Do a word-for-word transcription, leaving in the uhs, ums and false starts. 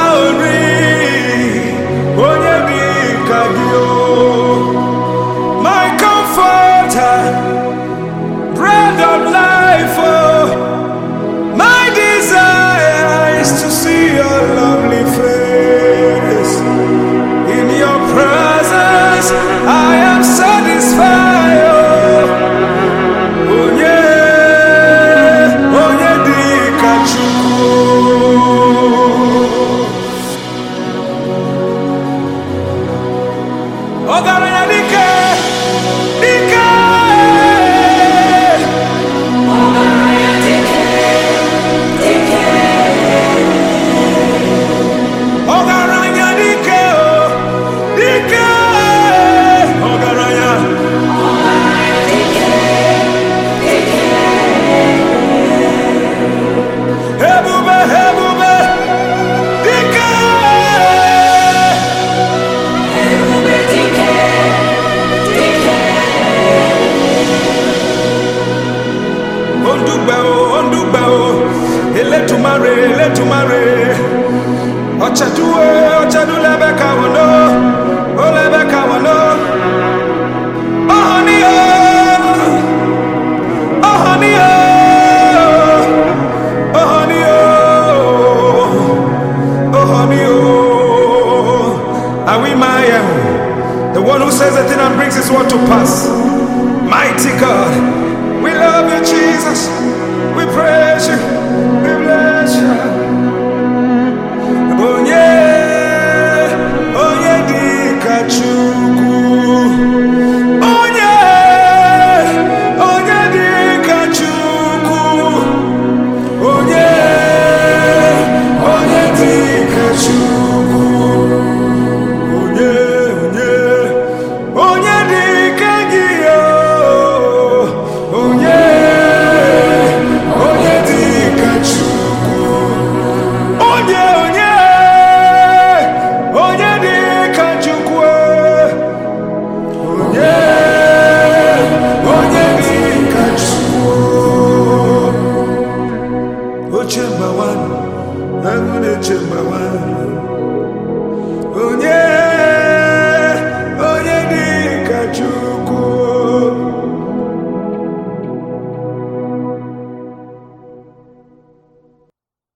my comforter, bread of life. Oh, my desire is to see your lovely face. In your presence, I am satisfied. Oh, oh yeah, oh yeah, dikachuku. Ogaranya dike, dike. Ogaranya dike, dike. Ogaranya dike, oh, dike. Ogaranya, Ogaranya dike, dike. hebube, hebube, dike. Ebube dike, dike. Ondugbe o, ondugbe o, Elédùmarè, Elédùmarè. Ọ̀chẹ̀dúwé, ọ̀chẹ̀dú lẹ́bẹ̀ káwọn lọ, ó lẹ́bẹ̀ káwọn lọ. Ọ̀hún ni o, ọ̀hún ni o, ọ̀hún ni o, ọ̀hún ni o. Àwí máa yẹ̀ wò, the one who says a thing and brings his word to pass. Mighty God, we love you, Jesus. We praise you. We bless you.